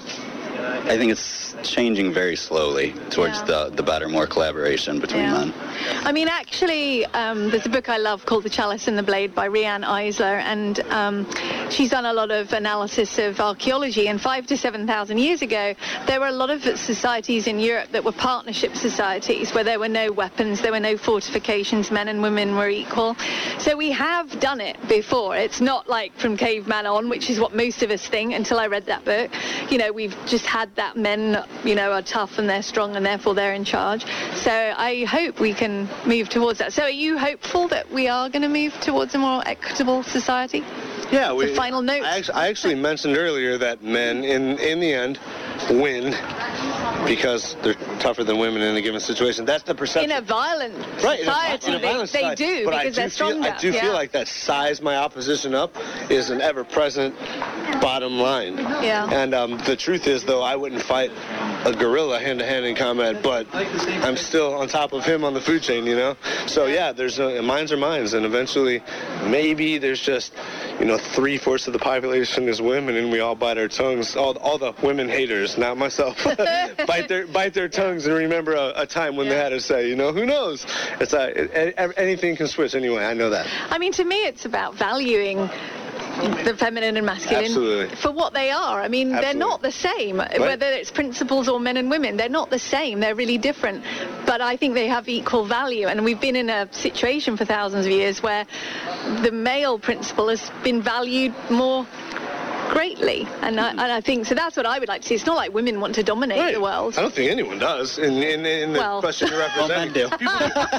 I think it's changing very slowly towards Yeah. the, the better, more collaboration between Yeah. men. I mean, actually, um, there's a book I love called The Chalice and the Blade by Rianne Eisler, and um, she's done a lot of analysis of archaeology, and five to seven thousand years ago, there were a lot of societies in Europe that were partnership societies, where there were no weapons, there were no fortifications, men and women were equal. So we have done it before. It's not like from caveman on, which is what most of us think until I read that book. You know, we've just had that men, you know, are tough and they're strong and therefore they're in charge. So I hope we can move towards that. So are you hopeful that we are going to move towards a more equitable society? Yeah, we, the final note. I actually, I actually mentioned earlier that men, in in the end, win because they're tougher than women in a given situation. That's the perception. In a violent right, in a vi- society, in a they, violent they society. do, But because I do they're stronger. Feel, I do yeah. feel like that size my opposition up is an ever-present bottom line. Yeah. And um, the truth is, though, I wouldn't fight a gorilla hand-to-hand in combat, but I'm still on top of him on the food chain, you know? So, yeah, there's uh, minds are minds, and eventually maybe there's just, you know, three-fourths of the population is women, and we all bite our tongues. All, all the women haters, not myself, bite their bite their tongues and remember a, a time when yeah. they had to say, you know, who knows? It's uh, it, it, anything can switch anyway. I know that. I mean, to me, it's about valuing the feminine and masculine Absolutely. for what they are. I mean, Absolutely. they're not the same, right. whether it's principals or men and women. They're not the same. They're really different. But I think they have equal value. And we've been in a situation for thousands of years where the male principal has been valued more greatly, and I, and I think so. That's what I would like to see. It's not like women want to dominate right. the world. I don't think anyone does in in, in the well, question you're representing. Well, men do.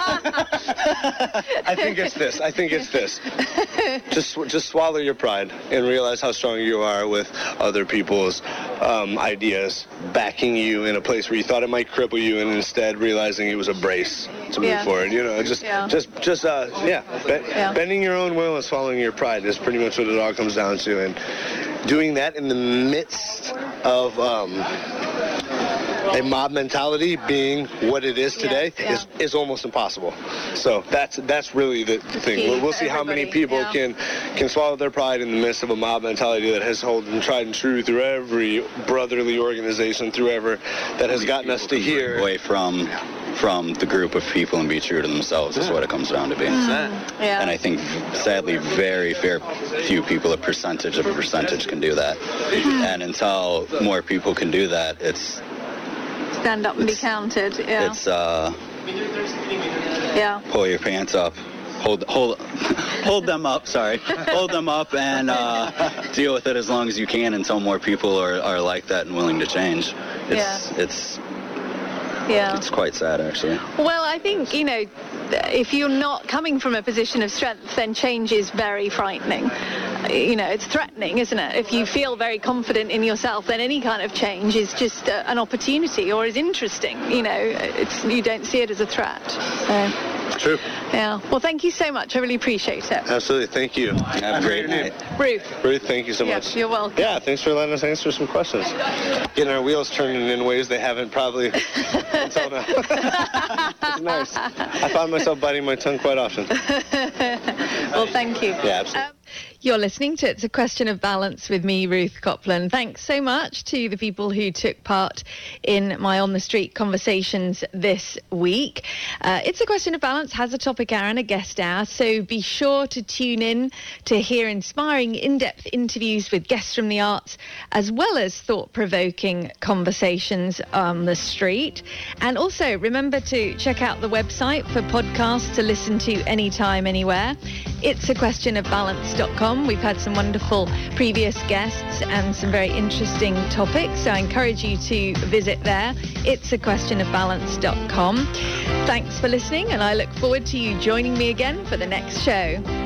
I think it's this. I think it's this. Just just swallow your pride and realize how strong you are with other people's um, ideas backing you in a place where you thought it might cripple you, and instead realizing it was a brace to move yeah. forward. You know, just yeah. just just uh yeah, be- yeah, bending your own will and swallowing your pride is pretty much what it all comes down to, and doing that in the midst of um, a mob mentality being what it is today yeah, yeah. is is almost impossible. So that's that's really the thing. Key We'll, we'll for see how many everybody, people yeah. can can swallow their pride in the midst of a mob mentality that has held and tried and true through every brotherly organization, through ever that has gotten us to here. Away from from the group of people and be true to themselves is what it comes down to being. Mm, yeah. And I think, sadly, very fair few people, a percentage of a percentage, can do that. And until more people can do that, it's stand up and be counted. Yeah. it's uh, yeah. pull your pants up. Hold, hold, hold them up. Sorry, hold them up and uh, deal with it as long as you can until more people are, are like that and willing to change. It's, Yeah. it's, Yeah. it's quite sad, actually. Well, I think, you know, if you're not coming from a position of strength, then change is very frightening. You know, it's threatening, isn't it? If you feel very confident in yourself, then any kind of change is just a, an opportunity or is interesting. You know, it's you don't see it as a threat. So. True. Yeah. Well, thank you so much. I really appreciate it. Absolutely. Thank you. Have a great night. Ruth. Ruth, thank you so Yeah, much. you're welcome. Yeah, thanks for letting us answer some questions. Getting our wheels turning in ways they haven't probably until now. It's nice. I find myself biting my tongue quite often. Well, thank you. Yeah, absolutely. Um, You're listening to It's a Question of Balance with me, Ruth Copland. Thanks so much to the people who took part in my On the Street conversations this week. Uh, It's a Question of Balance has a topic hour and a guest hour, so be sure to tune in to hear inspiring, in-depth interviews with guests from the arts, as well as thought-provoking conversations on the street. And also remember to check out the website for podcasts to listen to anytime, anywhere. It's a question of balance dot com. We've had some wonderful previous guests and some very interesting topics, so I encourage you to visit there. It's a question of balance dot com. Thanks for listening, and I look forward to you joining me again for the next show.